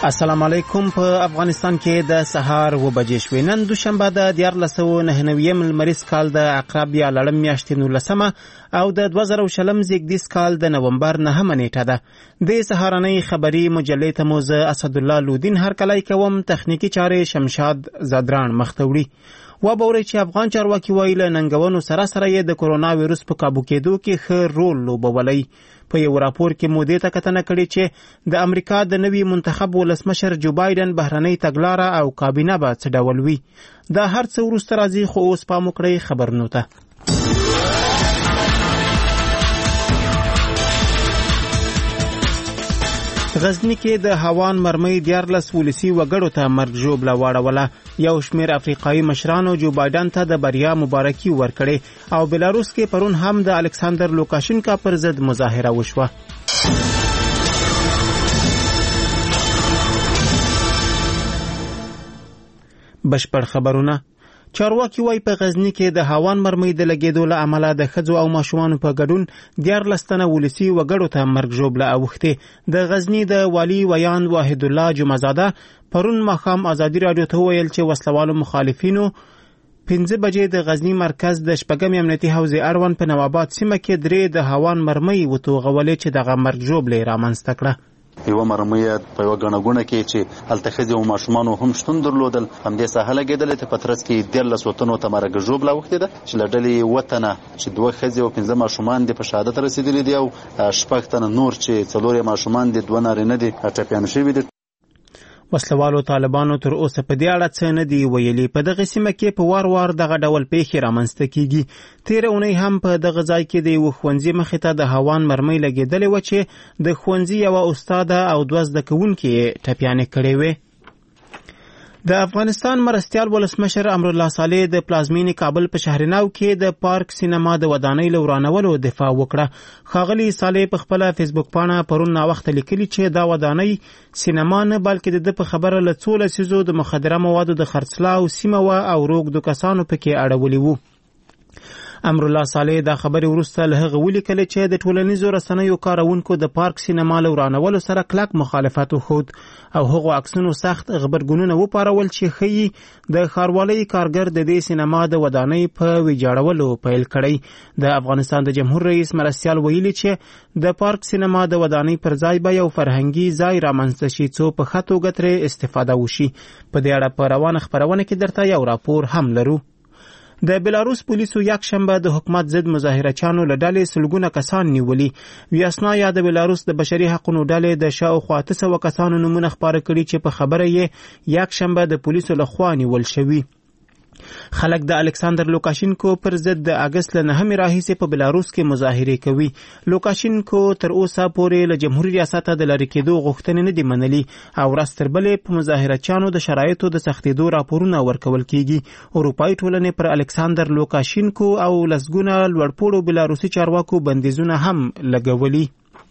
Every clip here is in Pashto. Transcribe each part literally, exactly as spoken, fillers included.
السلام علیکم. په افغانستان کې د سهار و بجې شوې. نن دوشنبه د دیارلس سوه نهه نویم لمریز کال د عقرب یا لړم میاشتې نولسمه او د دوه زره شلم زیږدیز کال د نومبر نهمه نیټه ده. د سهارنۍ خبري مجلې ته مو زه اسدالله لودین هرکلی کوم. تخنیکي چارې شمشاد زادران مخته وړي. و بوري چې افغان چارواکي وایي له ننګونو سره سره یې د کورونا ویروس په کابو کېدو کې ښه رول لوبولی. په یو راپور کې مو دې ته کتنه کړې چې د امریکا د نوي منتخب ولسمشر جو بایدن بهرنۍ تګلاره او کابینه به څه ډول وي. دا هر څه وروسته راځي، خو اوس پام وکړئ خبرونو ته. غزنی کې د هاوان مرمۍ دیارلس ولسي وګړو ته مرګ ژوبله واړوله. یو شمیر افریقایي مشرانو جو بایدن ته د بریا مبارکي ورکړې او بلاروس کې پرون هم د الکساندر لوکاشنکا پر ضد مظاهره وشوه. بشپړ خبرونه. چارواکي وایي په غزنی کې د هاوان مرمۍ د لګېدو له امله د ښځو او ماشومانو په ګډون دیارلس تنه ولسي وګړو ته مرګ ژوبله اوښتې. د غزنی د والي ویاند واحد الله جمعزاده پرون ماښام ازادي راډیو ته وویل چې وسلوالو مخالفینو پنځه بجې د غزنی مرکز د شپږمې امنیتي حوزې اړوند په نواباد سیمه کې درې د هاوان مرمۍ وتوغولې چې دغه مرګ ژوبله یې رامنځته کړه. یوه مرمۍ په یوه ګڼه ګوڼه کې چې هلته ښځې او ماشومانو هم شتون درلودل، همدې ساحه لګېدلې چې په ترڅ کې دیارلس وطنو ته مرګ ژوبله اوښتې ده چې له ډلې اووه تنه چې دوه ښځې او پنځه ماشومان دي په شهادت رسېدلي دي او شپږ تنه نور چې څلور یې ماشومان دي دوه نارینه دي ټپیان شوي دي. وسلوالو طالبانو تر اوسه په دې اړه څه نه دي ویلي. په دغه سیمه کې په وار وار دغه ډول پیښې رامنځته کیږي. تېره اونۍ هم په دغه ځای کې د یوه ښوونځي مخې ته د هاوان مرمۍ لګېدلې وه چې د ښوونځي یوه استاده او دوه زده کوونکي یې ټپیانې کړې وې. د افغانستان مرستیال ولسمشر امرالله صالح د پلازمینې کابل په شهرنو کې د پارک سینما د ودانۍ له ورانولو دفاع وکړه. ښاغلي صالح په خپله فیسبوک پاڼه پرون ناوخته لیکلي چې دا ودانۍ سینما نه بلکې د ده په خبره له څو لسیزو د مخدره موادو د خرڅلاو سیمه وه او روږدو کسانو پکې اړولي وو. امرالله صالح دا خبرې وروسته له هغه ولیکلې چې د ټولنیزو رسنیو کارونکو د پارک سینما له ورانولو سره کلک مخالفت وښود او هغو عکسونو سخت غبرګونونه وپارول چې ښیي د ښاروالۍ کارګر د دې سینما د ودانۍ په ویجاړولو پیل کړی. د افغانستان د جمهور رئیس مرستیال ویلي چې د پارک سینما د ودانۍ پر ځای به یو فرهنګي ځای رامنځته شي څو په ښه توګه ترې استفاده وشي. په دې اړه په روانه خپرونه کې درته یو راپور هم لرو. د بلاروس پولیسو یک شنبه د حکومت ضد مظاهرچیانو له ډلې سلګونه کسان نیولي. ویاسنا یا د بلاروس د بشري حقونو ډلې د شاوخوا اته سوه کسانو نومونه خپاره کړي چې په خبره یې یک شنبه د پولیسو لخوا نیول شوي. خلک د الکساندر لوکاشینکو پر ضد د اګست له نهمې راهیسې په بلاروس کې مظاهرې کوي. لوکاشینکو تر اوسه پورې له جمهوري ریاسته د لرې کېدو غوښتنې نه دي منلي او ورځ تر بلې په مظاهرچیانو د شرایطو د سختېدو راپورونه ورکول کېږي. اروپایي ټولنې پر الکساندر لوکاشینکو او لسګونه لوړپوړو بلاروسي چارواکو بندیزونه هم لګولي.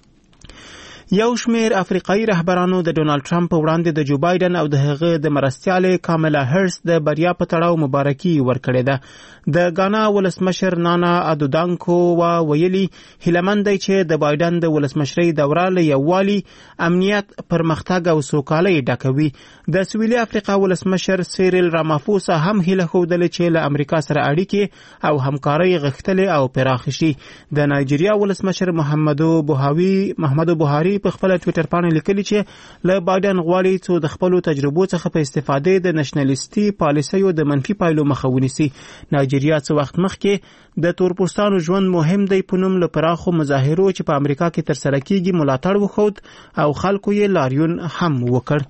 یو شمیر افریقایي رهبرانو د ډونالد ټرمپ په وړاندې د جو بایدن او د هغه د مرستیالې کاملا هرس د بریا په تړاو مبارکي ورکړې ده. د غانا ولسمشر نانا ادو دانکو وا ویلي هیلمن دی چې د بایدن د ولسمشرۍ دوره له یووالي، امنیت، پرمختګ او سوکالۍ ډکوي. د سویلي افریقا ولسمشر سیریل رامافوسا هم هیله ښودلې چې له امریکا سره اړیکې او همکارۍ غښتلې او پراخې شي. د نایجیریا ولسمشر محمدو بوهاوی محمدو بوهاري په خپل ټویټر باندې لیکلي چې له بایدن غواړي څو د خپلو تجربو څخه په استفادې د نشنلیستي پالیسیو د منفي پایلو مخه ونیسي. نایجیریا څه وخت مخکې د تورپوستانو ژوند مهم دی په نوم له پراخو مظاهرو چې په امریکا کې ترسره کیږي ملاتړ وښود او خلکو یې لاریون هم وکړ.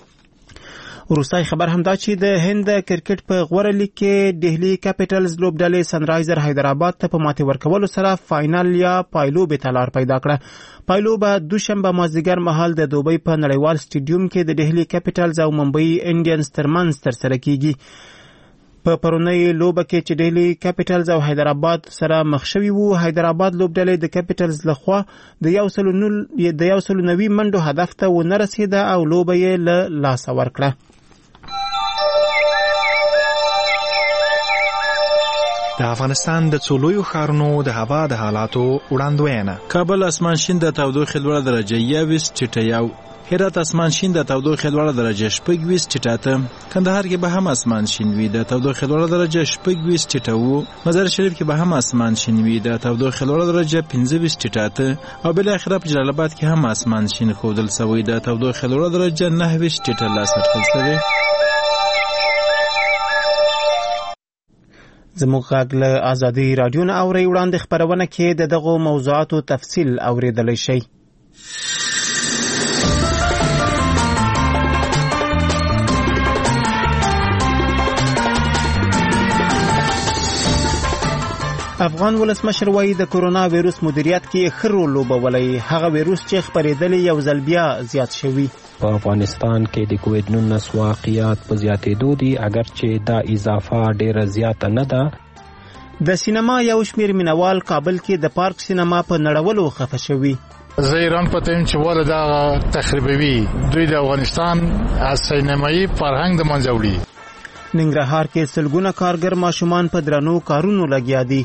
وروستی خبر هم دا چې د هند کرکټ په غوره لیګ کې ډهلی کیپیټلز لوبډلې سنرایزر حیدرآباد ته په ماتې ورکولو سره فاینل یا پایلوبې ته لار پیدا کړه. پایلوبه دوشنبه مازدیګر مهال د دوبۍ په نړیوال سټیډیوم کې د ډهلی کیپیټلز او ممبئی انډینز ترمنځ ترسره کیږي. په پرونۍ لوبه کې چې ډهلی کیپیټلز او حیدرآباد سره مخ شوي وو، حیدرآباد لوبډلې د کیپیټلز لخوا د یو سلو د یو سلو نوي منډو هدف ته ونه رسېده او لوبه یې له لاسه ورکړه. د افغانستان د څو لویو ښارونو د هوا د حالاتو وړاندوینه. کابل اسمان شین د تودوخې لوړه درجه یویشت، ټیټه یو، هرات اسمان شین د تودوخې لوړه درجه شپږ ویشت چټه ته، کندهار کې به هم اسمان شین وي د تودوخې لوړه درجه شپږ ویشت چټه وو، مزار شریف کې به هم اسمان شین وي د تودوخې لوړه درجه پنځه ویشت چټه ته، او بالاخره په جلال آباد کې هم اسمان شین ښودل شوی د تودوخې لوړه درجه نهه ویشت چټه لاس اټکل شوی. زموږ غږ له ازادي راډیو نه اورئ. وړاندې خپرونه کې د دغو موضوعاتو تفصیل اورېدلی شئ. افغان ولسمشر وایي د کرونا ویروس مدیریت کې ښه رول لوبولی. هغه ویروس چې خپرېدلی یو ځل بیا زیات شوي. په افغانستان کې د کووډ نولس واقعیات په زیاتېدو دي، اگرچې دا اضافه ډیره زیاته نه ده. د سینما یو شمېر مینوال کابل کې د پارک سینما په نړولو خفه شوي. زه ایران پتیم چې ول دا تخریبوي دوی د افغانستان از سینمایي فرهنګ د منځه وړي. ننګرهار کې سلګونه کارګر ماشومان په درنو کارونو لګیا دي.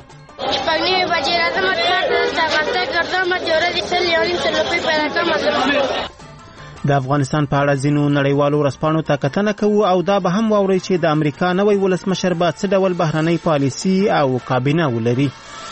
د افغانستان په اړه ځینو نړیوالو ورځپاڼو ته کتنه کوو او دا به هم واورئ چې د امریکا نوی ولسمشر به څه ډول بهرنۍ پالیسي او کابینه ولري.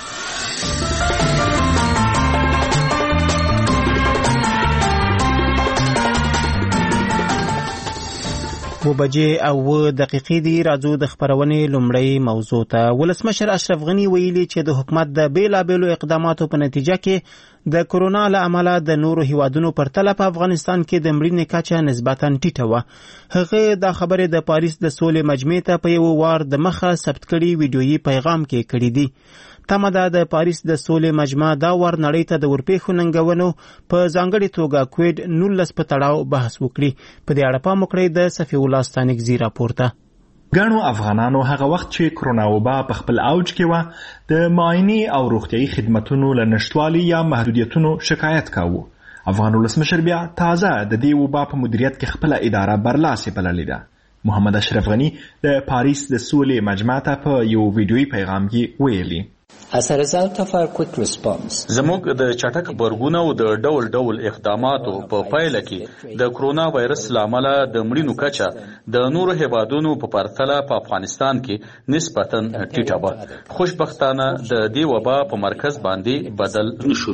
و بجې او و دقیقې دي. راځو د خپرونې لومړی موضوع ته. ولسمشر اشرف غني ویلي چې د حکومت د بیلابیلو اقداماتو په نتیجه کې د کرونا له امله د نورو هیوادونو پرتله په افغانستان کې د مړینې کچه نسبتاً ټیټه وه. هغه دا خبرې د پاریس د سولې مجمع ته په یو وار د مخه ثبت کړي ویډیویي پیغام کې کړي دي. تمه ده د پاریس د سولې مجمع دا ور نړۍ ته د ورپېښو ننګونو په ځانګړې توګه کووډ نولس په تړاو بحث وکړي. په دې اړه پام وکړئ د صفي الله ستانکزي راپورته. ګڼو افغانانو هغه وخت چې کرونا وبا په خپل اوج کې وه د معاینې او روغتیايي خدمتونو له نشتوالي یا محدودیتونو شکایت کاوه. افغان ولسمشر بیا تازه د دې وبا په مدیریت کې خپله اداره برلاسې بللې ده. محمد اشرف غني د پاریس د سولې مجمع ته په یو ویډیویي پیغام کې ویلي. As a result of our quick response, زموږ د چټک غبرګون او د ډول ډول اقداماتو په پایله کې د کرونا وایرس لامل د مړینو کچه د نورو هیوادونو په پرتله په افغانستان کې نسبتاً ټیټه وه. خوشبختانه د دې وبا په مرکز باندې بدل نشو.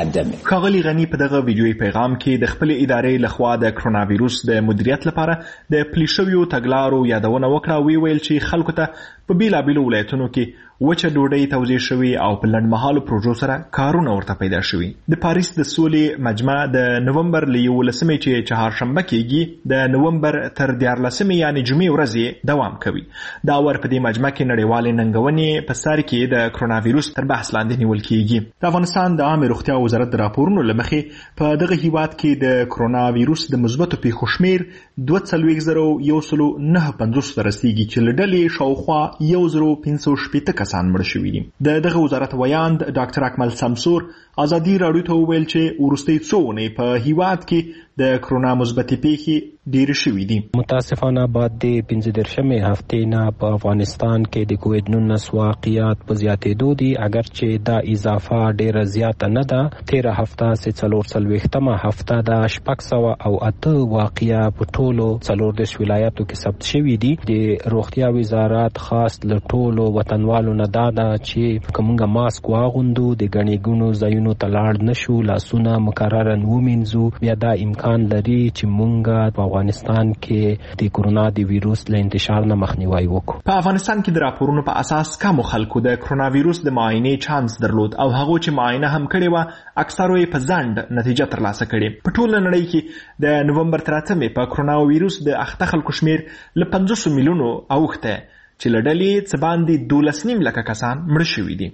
ښاغلي غني په دغه ویډیویي پیغام کې د خپل ادارې لخوا د کرونا ویروس د مدیریت لپاره د پلي شویو تګلارو یادونه وکړه. وی ویل چې خلکو ته په بیلابیلو ولایتونو کې وچه ډوډۍ توزیع شوي او په لنډمهالو پروژو سره کارونه ورته پیدا شوي. د پاریس د سولې مجمع د نومبر له یولسمې چې چهارشنبه کېږي د نومبر تر دیارلسمې یعنې جمعې ورځې دوام کوي. دا ور په دې مجمع کې نړیوالې ننګونې په سر کې د کرونا ویروس تر بحث لاندې نیول کېږي. د افغانستان د عامې روغتیا وزارت د راپورونو له مخې په دغه هیواد کې د کرونا ویروس د مثبتو پیښو شمېر دوه څلوېښت زره یو سلو نهه پنځوس ته رسیږي چې له ډلې شاوخوا یو زره پنځه سوه شپېته کسان مړه شوي دي. د دغه وزارت ویاند ډاکټر اکمل سمسور ازادي راډیو ته وویل چې وروستۍ څو اونۍ په هیواد کې د کرونا مثبتې پیښې ډېرې شوي دي. متاسفانه بعد د پنځه دېرشمې هفتې نه په افغانستان کې د کووډ نولس واقعیات په زیاتېدو دي، اگرچې دا اضافه ډیره زیاته نه ده. تېره هفته چې څلور څلوېښتمه هفته ده شپږ سوه او اته واقعه په ټولو څلوردېرش ولایاتو کې ثبت شوي دي. د روغتیا وزارت خاص له ټولو وطنوالو نه دا ده چې که موږ ماسک واغوندو، د ګڼې ګوڼو ځایونو ته لاړ نشو، لاسونه مکرره ومینځو، بیا دا امکان لري چې موږ په افغانستان کې د کرونا د ویروس له انتشار نه مخنیوي وکړو. په افغانستان کې د راپورونو په اساس کمو خلکو د کرونا ویروس د معاینې چانس درلود او هغو چې معاینه هم کړې وه اکثرو یې په ځنډ نتیجه ترلاسه کړې. په ټوله نړۍ کې د نومبر تر اتمې په کرونا ویروس د اخته خلکو شمېر له پنځوسو میلیونو اوښتی چې له ډلې څه باندې دولس نیم لکه کسان مړه شوي دي.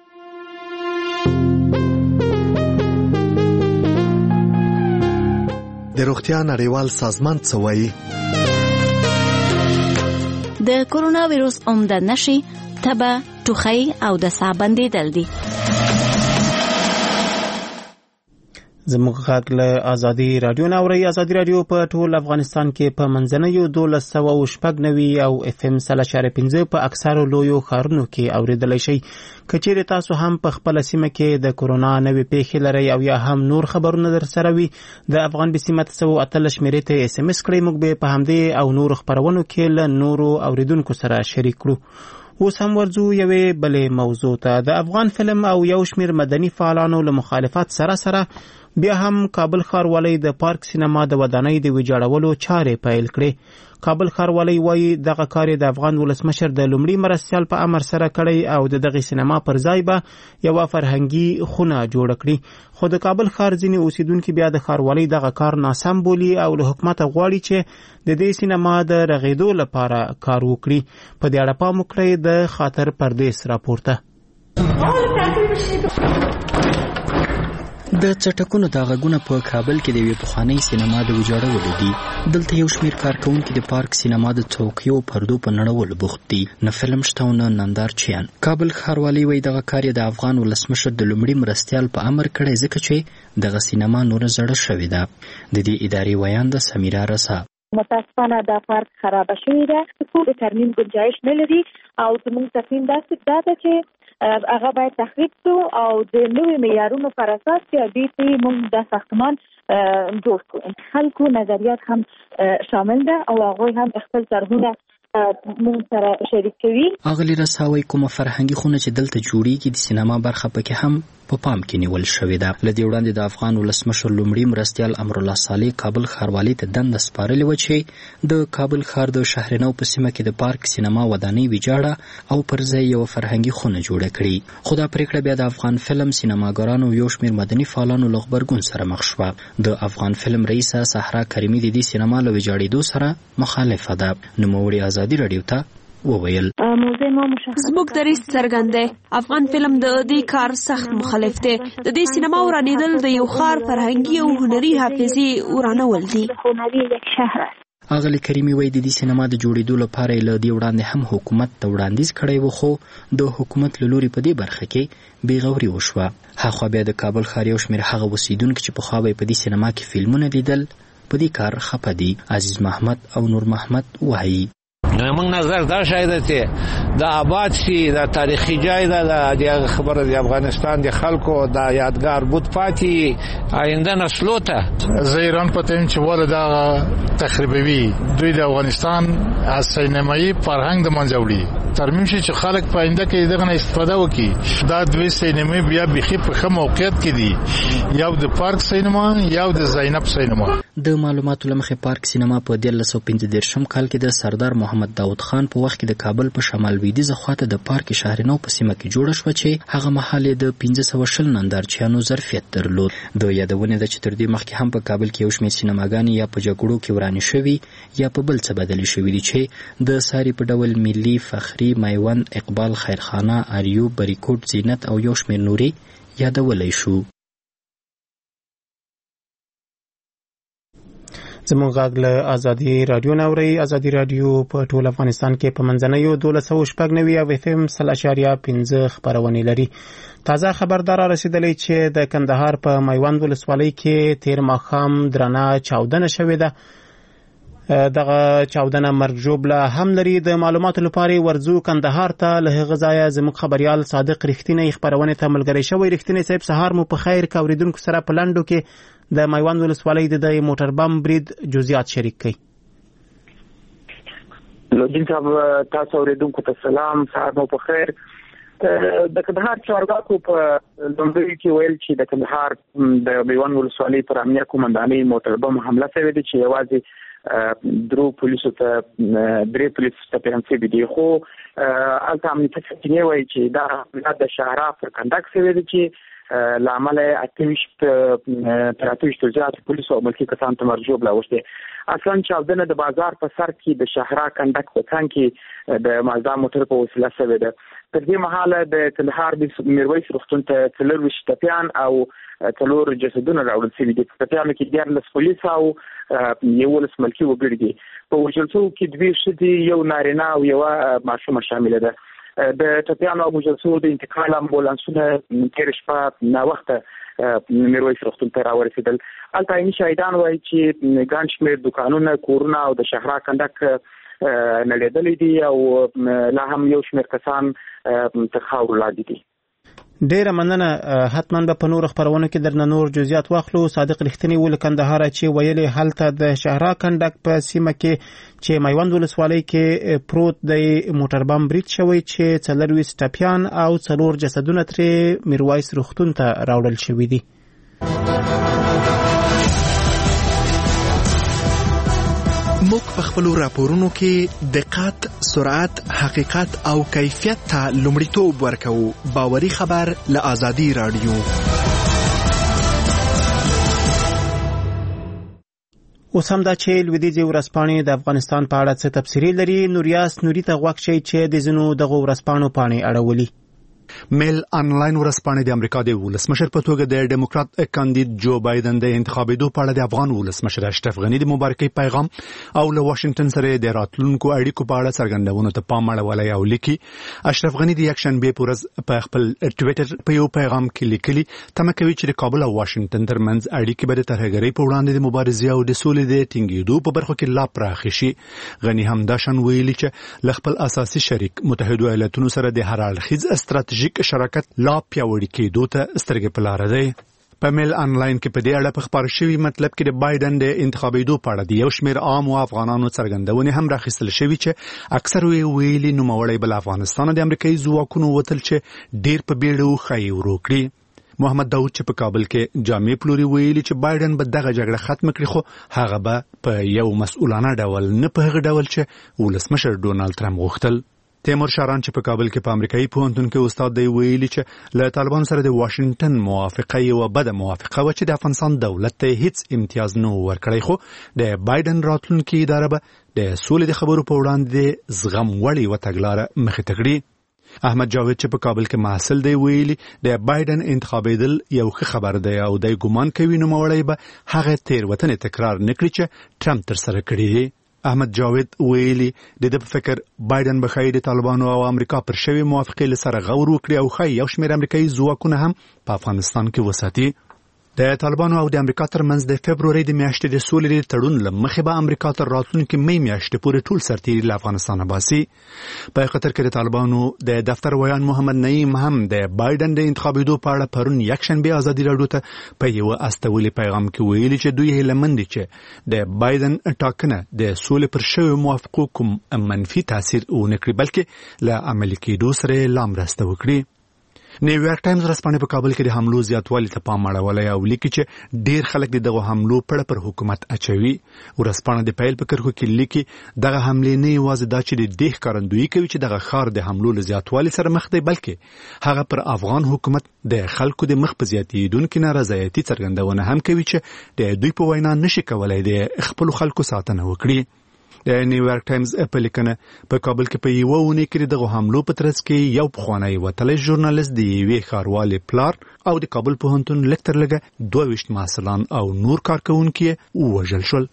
د روغتیا نړیوال سازمان څه وایي؟ د کرونا ویروس عمده نښې تبه، ټوخی او د ساه بندېدل دي. زموږ غږ له ازادي رادیو نه اورئ. ازادي رادیو په ټول افغانستان کې په منځنیو دولس سوه او شپږ نوي او اف ام سل اشاریه پنځه په اکثرو لویو ښارونو کې اوریدلی شئ. که چیرې تاسو هم په خپله سیمه کې د کورونا نوې پیښې لرئ او یا هم نور خبرونه در سره وي، د افغان بي سیمه سوه اتلس شمېرې ته اس ام اس کړئ. موږ به په همدې او نورو خپرونو کې له نورو اوریدونکو سره شریک کړو. اوس هم ورځو یوې بلې موضوع ته. د افغان فلم او یو شمېر مدني فعالانو له مخالفت سره سره بیا هم کابل ښاروالۍ د پارک سینما د ودانۍ د ویجاړولو چارې پیل کړې. کابل ښاروالۍ وایي دغه کار د افغان ولسمشر د لومړي مرستیال په امر سره کړی او د دغې سینما پر ځای به یوه فرهنګي خونه جوړه کړي. خو د کابل ښار ځینې اوسیدونکي بیا د ښاروالۍ دغه کار ناسم بولي او له حکومته غواړي چې د دې سینما د رغېدو لپاره کار وکړي. په دې اړه پام وکړئ د خاطر پردیس راپورته. د چټکونو دا غږونه په کابل کې د یوې پخوانۍ سینما د ویجاړولو دي. دلته یو شمېر کارکوونکي د پارک سینما د څوکیو پردو په نړولو بوخت دي. نه فلم شته او نه نندارچیان. کابل ښاروالۍ وایي دغه کار یې د افغان ولسمشر د لومړي مرستیال په امر کړی، ځکه چې دغه سینما نوره زړه شوې ده. د دې ادارې ویانده سمیرا رسا: متاسفانه دا پارک خرابه شوې ده، خو د ترمیم گنجایش نه لري او زموږ تصمیم داسې دا ده چې هغه باید تخریب شو او د نوې معیارونو پر اساس چې دې ته موږ د ساختمان جوړ کړو. خلکو نظریات هم شامل ده او هغوی هم خپل طرحونه موږ سره شریک کوي. اغلی رساوي کومه فرهنګي خونه چې دلته جوړیږي د سینما برخه پکې هم په پام کې نیول شوې ده. له دې وړاندې د افغان ولسمشر لومړي مرستیال امرالله صالح کابل ښاروالۍ ته دنده سپارلې وه چې د کابل ښار د شهرنو په سیمه کې د پارک سینما ودانۍ ویجاړه او پر ځای یوه فرهنګي خونه جوړه کړي. خو دا پرېکړه بیا د افغان فلم سینماګرانو یو شمېر مدني فعالانو له غبرګون سره مخ شوه. د افغان فلم رئیسه صحرا کریمي د دې سینما له ویجاړېدو سره مخالفه ده. نوموړي ازادي راډیو ته وویل: زموږ دریځ څرګند دی. افغان فلم د دې کار سخت مخالف دی. د دې سینما ورانېدل د یو ښار فرهنګي او هنري حافظې ورانول دي. اغلی کریمي وایي د دې سینما د جوړېدو لپاره یې له دې وړاندې هم حکومت ته وړاندیز کړی و، خو د حکومت له لوري په دې برخه کې بېغوري وشوه. هاخوا بیا د کابل ښار یو شمېر هغه اوسیدونکي چې پخوا به یې په دې سینما کې فلمونه لیدل په دې کار خفه دي. عزیز محمد او نور محمد وایي: موږ نظر دا شاید چې د آباد شي، د تاریخي جای ده، د خبره د افغانستان د خلکو د یادګار بود پاتې آینده نسلو ته. زه ایران پتیم چې ول دا تخریبوي دوی د افغانستان از سینمایي فرهنګ د منځه وړي. ترمیم شي چې خلک په آینده کې دغه نه استفاده وکړي. دا دوی سینما بیا بيخي په ښه موقعیت کې دي، یو د پارک سینما یو د زینب سینما. د معلوماتو له مخې پارک سینما په دیارلس سوه پنځه دېرشم کال کې د سردار محمد داود خان په وخت کې د کابل په شمال لویدیځه خواته د پارک شهرنو په سیمه کې جوړه شوه چې هغه مهال یې د پنځه سوه شل نندارچیانو ظرفیت درلود. د یادونې ده چې تر دې مخکې هم په کابل کې یو شمېر سینماګانې یا په جګړو کې ورانې شوي یا په بل څه بدلې شوي دي چې د ساري په ډول ملي، فخري، میوند، اقبال، خیرخانه، اریوب، بریکوټ، زینت او یو شمېر نورې یادولی شو. زموږ غږ له ازادي رادیو نه اورئ. ازادي رادیو په ټول افغانستان کې په منځنیو دولس سوه شپږ نوي او اف ام سل اشاریه پنځه خپرونې لري. تازه خبر دا رارسېدلی چې د کندهار په میوند ولسوالۍ کې تیر ماښام درنه چاودنه شوې ده. دغه چاودنه مرګ ژوبله هم لري. د معلوماتو لپاره ورځو کندهار ته. له هغه ځایه زموږ خبریال صادق رښتینی خپرونې ته ملګری شوی. رښتینی صاحب، سهار مو په خیر. که اورېدونکو سره په لنډو کې د میوند ولسوالۍ د دغه موټر بم برید جزئیات شریک کړئ. لوجین صاحب، تاسو اورېدونکو ته سلام، سهار مو په خیر. د کندهار چارواکو په لومړي کې ویل چې د کندهار د میوند ولسوالۍ پر امنیه قومندانۍ موټر بم حمله شوې ده چې یوازې درو پولیسو ته درې پولیسو ته پیغام شوي دي. خو هلته امنیتي سرچینې وایي چې دا حمله د شهرا پر کنډک شوې ده چې له امله اته ویشت تر اته ویشتو زیاتو پولیسو او ملکي کسانو ته مرګ ژوبله اوښتې. اصلا چاودنه د بازار په سر کې د شهرا کنډک په څنګ کې د مازدا موټر په وسیله شوې ده. تر دې مهاله د کندهار د میرویس روغتون ته څلرویشت ټپیان او څلور جسدونه راوړل شوي دي. په ټپیانو کې دیارلس پولیس او یولس ملکي وګړي دي. په وژل شوو کې دوې ښځې، یو نارینه او یوه ماشومه شامله ده. د ټپیانو او مجلسو د انتقال امبولانسونه تیر شپه نا وخته میرویس روغتون ته راورسېدل. هلته عیني شاهدان وایي چې ګڼ شمېر دوکانونه، کورونه او د شهرا کنډک نړېدلې دي او لا هم یو شمېر کسان تر خاورو لاندې دي. ډیره مننه. حتما به په نور خبرونه کې درنه نور جزئیات واخلو. صادق رښتینی ول کندهار چې ویلې هلته د شهرا کنډک په سیمه کې چې میوند ولسوالۍ کې پروت د موټر بم برید شوی چې څلرویشت ټپیان او څلور جسدونه ترې میرویس روغتون ته راوړل شوي دي. موږ په خپلو راپورونو کې دقت، سرعت، حقیقت او کیفیت ته لومړیتوب ورکوو. باوري خبر له آزادي رادیو. اوس هم دا چې لویدیځې ورځپاڼې د افغانستان په اړه څه تبصرې لري. نوریاس نوري ته غوږ شئ چې د ځینو دغو ورځپاڼو پاڼې اړولي. میل انلاین ورځپاڼه د امریکا د ولسمشر په توګه د ډیموکرات کاندید جو بایدن د انتخابېدو په اړه د افغان ولسمشر اشرف غنی د مبارکۍ پیغام او له واشنگټن سره د راتلونکو اړیکو په اړه څرګندونو ته پام اړولی او لیکي. اشرف غنی د یکشنبې په ورځ په خپل ټویټر په یو پیغام کې لیکلي تمه کوي چې د کابل او واشنگټن ترمنځ اړیکې به د ترهګرۍ په وړاندې د مبارزې او د سولې د ټینګېدو په برخو کې لا پراخې شي. غنی هم دا شان ویلي چې له خپل اساسي شریک متحده ایالاتونو سره د هر اړخیز ستراتیژیک شراکت لا پیاوړي کېدو ته سترګې په لاره دی. په میل انلاین کې په دې اړه په خبر شوی مطلب کې د بایدن د انتخابېدو په اړه د یو شمېر عام او افغانانو څرګندونې هم راخیستل شوي چې اکثر ویلي نوموړی بل افغانستان د امریکایي ځواکونو وتل چې ډیر په بیړه وښایي ورو کړي. محمد داود چې په کابل کې جامع پلوري ویلي چې بایدن به دغه جګړه ختم کړي، خو هغه به په یو مسؤلانه ډول نه په هغه ډول چې ولسمشر ډونالد ټرمپ غوښتل. تیمور شاران چې په کابل کې په امریکایي پوهنتون کې استاد دی ویلي چې له طالبان سره د واشنگټن موافقه یوه بده موافقه وه چې د افغانستان دولت ته هیڅ امتیاز نه ورکړی، خو د بایدن راتلونکي اداره به د سولې د خبرو په وړاندې زغم وړې یوه تګلاره مخې ته کړي. احمد جاوید چې په کابل کې محصل دی ویلي د بایدن انتخابېدل یو ښه خبر دی او دی ګمان کوي نوموړی به هغه تېروتنې تکرار نه کړي چې ټرمپ ترسره کړي دي. احمد جاوید ویلي د ده په فکر بایدن به ښایي د طالبانو او امریکا پر شوې موافقې له سره غور وکړي او ښایي یو شمېر امریکایي ځواکونه هم په افغانستان کې وساتي. د طالبانو او د امریکا ترمنځ د فبرورۍ د میاشتې د سولې د تړون له مخې به امریکا تر راتلونکي مۍ میاشتې پورې ټول سرتیري له افغانستانه باسي. په قطر کې د طالبانو د دفتر ویان محمد نعیم هم د بایدن د انتخابېدو په اړه پرون یکشنبې ازادي راډیو ته په یوه استولي پیغام کې ویلي چې دوی هیلهمند دي چې د بایدن ټاکنه د سولې پر شویو موافقو کوم منفي تاثیر ونه کړي، بلکې له عملي کېدو سره لا مرسته وکړي. نیویارک ټایمز ورځپاڼه په کابل کې د حملو زیاتوالي ته پام اړولی او لیکي چې ډیر خلک د دغو حملو پړه پر حکومت اچوي. ورځپاڼه د پیل په کرښو کې لیکي دغه حملې نه یوازې دا چې د دې ښکارندویي کوي چې دغه ښار د حملو له زیاتوالي سره مخ دی، بلکې هغه پر افغان حکومت د خلکو د مخ په زیاتېدونکي نارضایتي څرګندونه هم کوي چې د دوی په وینا نشي کولی د خپلو خلکو ساتنه وکړي. د نیویارک ټایمز په لیکنه په کابل کې په یوه اونۍ کې دغه حملو په ترڅ کې یو پخوانی وتلی ژورنالیست د یوې ښاروالې پلار او د کابل پوهنتون لږ تر لږه دوه ویشت محصلان او نور کارکوونکي یې ووژل شول.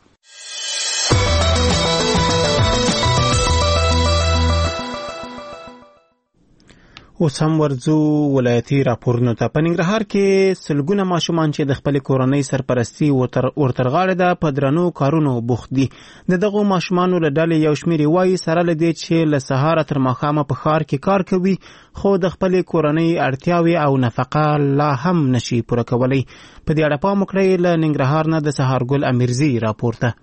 اوس هم ورځو ولایتي راپورونو ته. په ننګرهار کې سلګونه ماشومان چې د خپلې کورنۍ سرپرستي ورترغاړې ده په درنو کارونو بوخت دي. د دغو ماشومانو له ډلې یو شمېر وایي سره له دې چې له سهاره تر ماښامه په ښار کې کار کوي، خو د خپلې کورنۍ اړتیاوې او نفقه لا هم نشي پوره کولی. په دې اړه پام وکړئ. له ننګرهار نه د سهارګل امیرزي راپورته.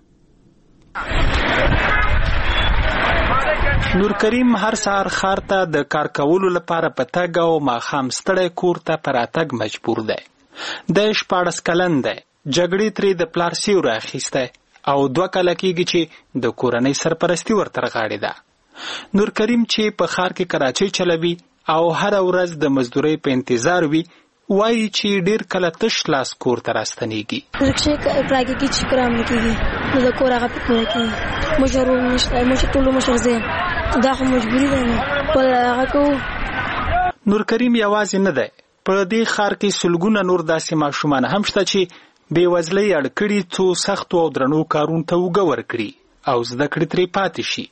نور کریم هر سهار ښار ته د کار کولو لپاره په تګ او ماښام ستړی کور ته په راتګ مجبور دی. د شپاړس کلن دی، جګړې ترې د پلار سیوری اخیستی او دوه کاله کېږي چې د کورنۍ سرپرستي ورته رغاړې ده. نور کریم چې په ښار کې کراچۍ چلوي او هره ورځ د مزدورۍ په انتظار وي، وایي چې ډېر کله تش لاس کور ته راستنېږي. رکشې پراګي کې چې کرام نه کېږي نو د کور هغه په پوره کېږي. مشر نشته، مشر ټولو مشر زه یم، دا خو مجبوري ده نو خپل هغه کوو. نور کریم یوازې نه دی. په دې ښار کې سلګونه نور داسې ماشومان هم شته چې بېوزلۍ اړ کړي څو سختو او درنو کارونو ته اوږه ورکړي او زده کړې ترې پاتې شي.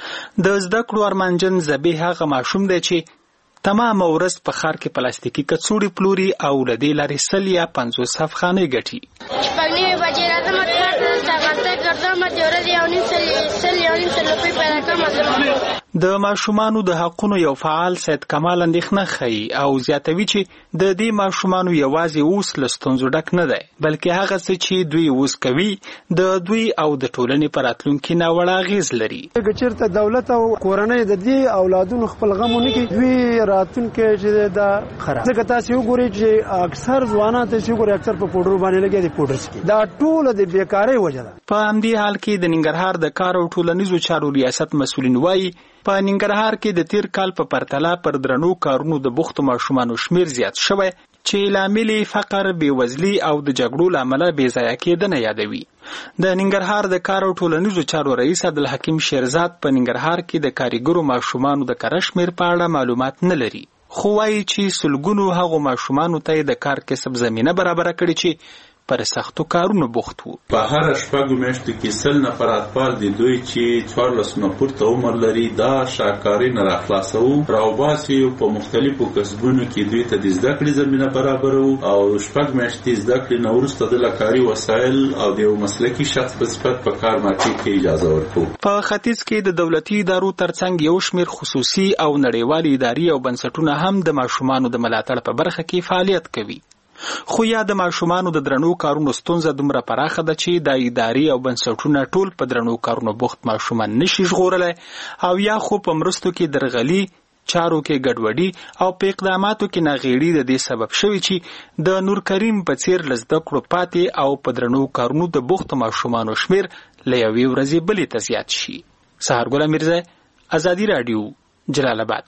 د زده کړو ارمانجن زبی هغه ماشوم دی چې تمام ورځ په ښار کې پلاستیکي کڅوړې پلوري او له دې لارې سل یا پنځوس افغانۍ ګټي. شپږ نیمې بجې راځم کار ته ځغاسته ګرځم د ورځې یو نیم سل سل یو نیم سل روپۍ پیدا کړم. د ماشومانو د حقونو یو فعال سید کمال اندېښنه ښیي او زیاتوي چې د دې ماشومانو یوازې اوس له ستونزو ډک نه دی بلکې هغه څه چې دوی اوس کوي د دوی او د ټولنې په راتلونکي ناوړه اغېز لري. که چېرته دولت او کورنۍ د دې اولادونو خپل غم ونه کړي دوی راتلونکی چې دا خراب ځکه تاسې وګورئ چې اکثر ځوانان تاسې وګورئ اکثر په پوډر باندې لګیا دي پوډر څکي دا ټوله د بیکارۍ وجه ده. په همدې حال کې د ننګرهار د کار او ټولنیزو چارو ریاست مسؤلین وایي په ننګرهار کې د تیر کال په پرتله پر درنو کارونو د بوختو ماشومانو شمیر زیات شوی چې لامل فقر، بېوزلي او د جګړو له امله بې ځایه کېدنه یادوي. د ننګرهار د کار او ټولنیزو چارو رئیس عبدالحکیم شیرزاد په ننګرهار کې د کارګرو ماشومانو د کره شمیر په اړه معلومات نه لري خو وایي چې سلګونو هغو ماشومانو ته د کار کسب زمینه برابره کړې چې پر سختو کارونو بوخت وو. په هر شپږو میاشتو کې سل نفر اطفال دي دوی چې څوارلس نه پورته عمر لري دا شاکاري نه راخلاصوو راوباسي په مختلفو کسبونو کې دوی ته د زده کړې زمینه برابرو او شپږ میاشتې زده کړې نه وروسته د لکاري وسایل او د یو مسلکي شخص په صفت په کار مارکېټ کې اجازه ورکوو. په ختیځ کې د دولتي ادارو ترڅنګ یو شمیر خصوصي او نړیوالې ادارې او بنسټونه هم د ماشومانو د ملاتړ په برخه کې فعالیت کوي. خو یا د ماشومانو د درنو کارونو ستونزه دومره پراخه ده چې د ادارې او بنسټونه ټول په درنو کارونو بوخت ماشومان نشي ژغورلی او یا خو په مرستو کې درغلي، چارو کې ګډوډي او په اقداماتو کې ناغېړي د دې سبب شوي چې د نور کریم په څیر له زده کړو پاتې او په درنو کارونو د بوختو ماشومانو شمیر له یوې ورځې بلې ته زیات شي. سهارګل میرزا، ازادي راډیو، جلال آباد.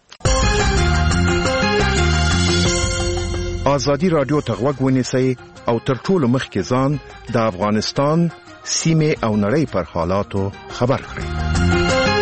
ازادي راډیو ته غوږ ونیسئ او تر ټولو مخکې ځان د افغانستان سیمې او نړۍ پر حالاتو خبر کړئ.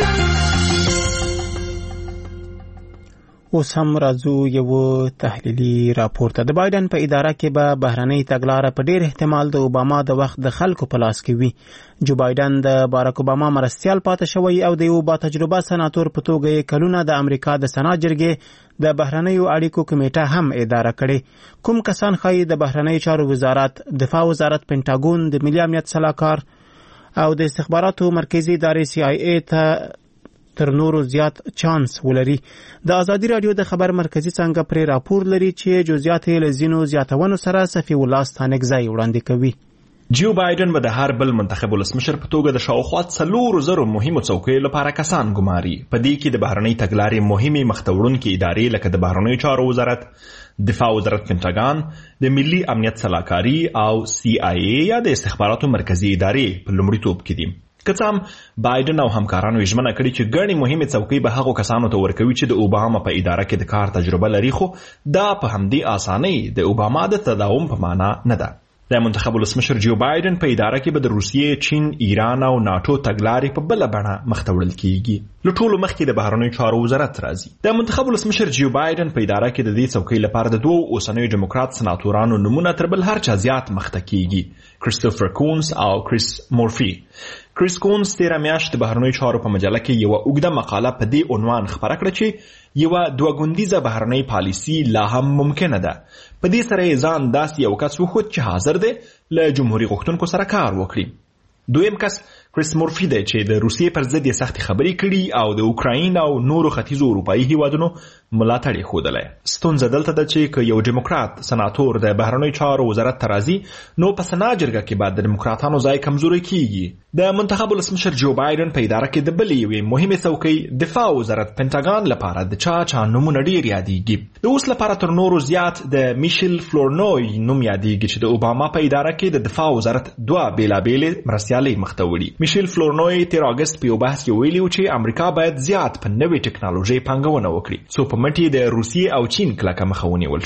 اوس هم راځو یو تحلیلي راپور ته. د بایدن په اداره کې به بهرنۍ تګلاره په ډېر احتمال د اوباما د وخت د خلکو په لاس کې وي. جو بایدن د باراک اوباما مرستیال پاتې شوی او د یو با تجربه سناتور په توګه یې کلونه د امریکا د سنا جرګې د بهرنیو اړیکو کمیټه هم اداره کړې. کوم کسان ښایي د بهرنیو چارو وزارت، دفاع وزارت، پینټاګون، د ملي امنیت سلاکار او د استخباراتو مرکزي ادارې سی آی ای ته تر نورو زیات چانس ولري. د ازادي راډیو د خبر مرکزی څنګه پرې راپور لري چې جزئیات یې له ځینو زیاتونو سره صفي الله ستانکزی وړاندې کوي. جو بایدن به د هر بل منتخب ولسمشر په توګه د شاوخوا څلورو زرو مهمو څوکیو لپاره کسان ګماري. په دې کې د بهرنۍ تګلارې مهمې مخته وړونکې ادارې لکه د بهرنیو چارو وزارت، دفاع وزارت، پینټاګان، د ملي امنیت سلاکاري او سی آی ای یا د استخباراتو مرکزي ادارې په لومړیتوب کې دي. که څه هم بایدن او همکارانو ژمنه کړې چې ګڼې مهمې څوکۍ به هغو کسانو ته ورکوي چې د اوباما په اداره کې د کار تجربه لري، خو دا په همدې اسانۍ د اوباما د تداوم په معنا نه ده. د منتخب ولسمشر جو بایدن په اداره کې به د روسیې، چین، ایران او ناټو تګلارې په بله بڼه مخته وړل کیږي. له ټولو مخکې د بهرنیو چارو وزارت راځي. د منتخب ولسمشر جو بایدن په اداره کې د دې څوکۍ لپاره د دوو اوسنیو ډیموکرات سناتورانو نومونه تر بل هر چا زیات مخته کیږي، کریستوفر کونز او کریس مورفي. کریس کونز تیره میاشت د بهرنیو چارو په مجله کې یوه اوږده مقاله په دې عنوان خپره کړه چې یوه دوه ګوندیزه بهرنۍ پالیسي لا هم ممکنه ده. په دې سره یې ځان داسې یو کس وښود چې حاضر دی له جمهوري غوښتونکو سره کار وکړي. دویم کس کریس مورفي دی چې د روسیې پر ضد یې سختې خبرې کړي او د اوکراین او نورو ختیځو اروپایي هیوادونو ملاتړ یې ښودلی. ستونزه دلته ده چې که یو ډیموکرات سناتور د بهرنیو چارو وزارت ته راځي نو په سنا جرګه کې به د ډیموکراتانو ځای کمزوری کیږي. د منتخب ولسمشر جو بایدن په اداره کې د بلې یوې مهمې څوکۍ دفاع وزارت پینټاګان لپاره د چا چا نومونه ډېر یادېږي. د اوس لپاره تر نورو زیات د میشل فلورنوی نوم یادېږي چې د اوباما په اداره کې د دفاع وزارت دوه بېلابېلې مرستیالۍ مخته وړي. میشل فلورنوی تیر اگست په یو بحث کې ویلي و چې امریکا باید زیات په نوې ټکنالوژۍ پانګونه وکړي څو په مټ یې د روسیې او چین کلکه مخه ونیول شي.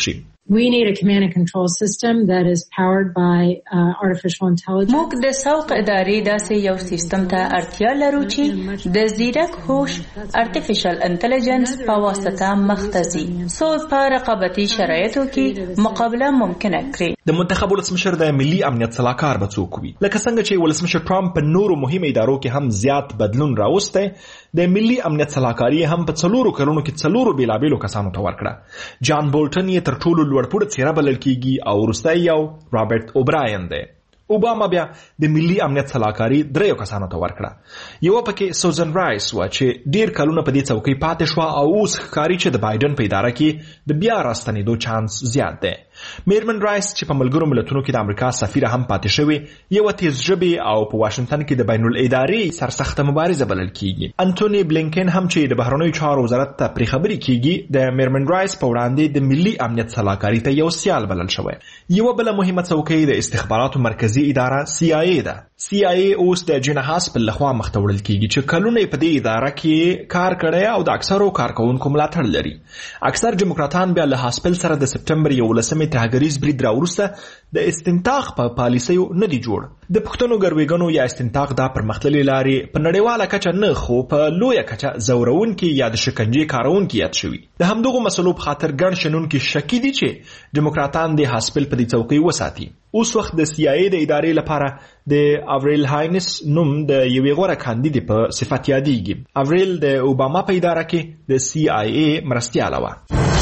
We need a command and control system that is powered by uh, artificial intelligence. موږ د سوق ادارې داسې یو سیستم ته اړتیا لرو چې د زیرک هوش artificial intelligence په واسطه مختصي سو په رقابتي شرایطو کې مقابله ممکنه کړي. د منتخب ولسمشر د ملي امنیت صلاحکار به څوک وي؟ لکه څنګه چې ولسمشر ټرمپ په نورو مهمو ادارو کې هم زیات بدلون راوستی، د ملي امنیت صلاحکاري هم په څلورو کلونو کې څلورو بیلابیلو کسانو ته ورکړه. جان بولټن یې تر ټولو لوړپوړه څیره بلل کیږي او وروستی یو رابرټ اوبراین دی. اوباما بیا د ملي امنیت صلاحکاري دریو کسانو ته ورکړه. یو پکې سوزن رایس و چې ډیر کلونه په دې څوکۍ پاتې شو او اوس ښکاري چې د بایدن په اداره کې د بیا راستنېدو چانس زیات دی. میرمن رایس چې په ملګرو ملتونو کې د امریکا سفیره هم پاتې شوې، یو تیز ژبې او په واشنگټن کې د بین الادارې سرسخته مبارزه بلل کیږي. انټونی بلینکن هم چې د بهرنیو چارو وزارت ته پرې خبرې کیږي، د میرمن رایس په وړاندې د ملي امنیت صلاحکاري ته یو سیال بلل شوی. یو بل مهمه څوکۍ د استخباراتو مرکزی اداره سی آی ای ده. سی آی ای اوس د جین هاسپل لخوا مخته وړل کیږي چې کلونه په دې اداره کې کار کړی او د اکثرو کارکونکو ملاتړ لري. اکثر دیموکراتان بیا له هاسپل سره د سپټمبر یولسمې تهاګریز برید راوروسته د استنتاق په پالیسیو نه دی جوړ. د پښتنو ګرویګنو یا استنتاق دا پرمختللې لارې په نړیواله کچه نه خو په لویه کچه زورونکي یا د شکنجې کارونکي یاد شوي. د همدغو مسلو په خاطر ګڼ شنونکي شکی دي چې دیموکراتان د هاسپل په دې څوکۍ وساتي. اوس وخت د سی آی ای د ادارې لپاره د اوریل هاینس نوم د یوې غوره کاندیدې په صفت یادېږي. اوریل د اوباما په اداره کې د سی آی ای مرستیاله وه.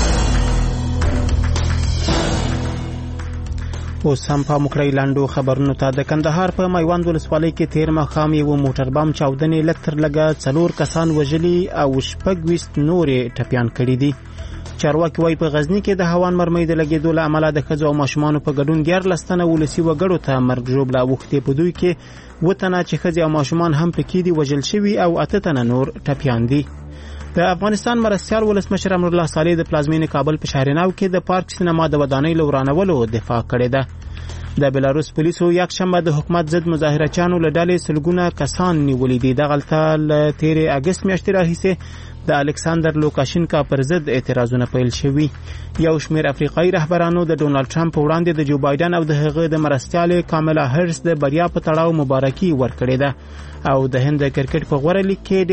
اوس هم په مکرۍ لاندو خبرونو ته. د کندهار په میوند ولسوالۍ کې تیر ماښام یو موټر بم چاودنې لږ تر لږه څلور کسان وژلي او شپږ ویشت نورې ټپیان کړي دي. چارواکي وایي په غزني کې د هوان مرمۍ د لګېدو له امله د ښځو او ماشومانو په ګډون دیارلس تنه ولسي وګړو ته مرګ ژوبله اوښتې. په دوی کې اووه تنه چې ښځې او ماشومان هم پکې دي وژل شوي او اته تنه نور ټپیان دي. د افغانستان مرستیال ولسمشر امرالله صالح د پلازمینې کابل په شهرناو کې د پارک سینما د ودانۍ له ورانولو دفاع کړې ده. د بلاروس پولیسو یکشنبه د حکومت ضد مظاهرچیانو له ډلې سلګونه کسان نیولي دي. دغلته له تېرې اګست میاشتې راهیسې د الکساندر لوکاشینکا پر ضد اعتراضونه پیل شوي. یو شمېر افریقایي رهبرانو د ډونالډ ټرمپ په وړاندې د جو بایدن او د هغه د مرستیالې کاملا هریس د بریا په تړاو مبارکي ورکړې ده او د هند د کرکټ په غوره لیګ کې